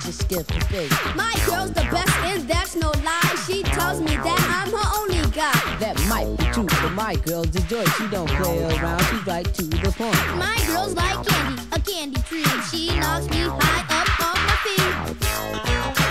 to skip a beat. My girl's the best and that's no lie. She tells me that I'm her only guy. That might be true, but my girl's a joy. She don't play around, she's right to the point. My girl's like candy, a candy tree. She knocks me high up on my feet.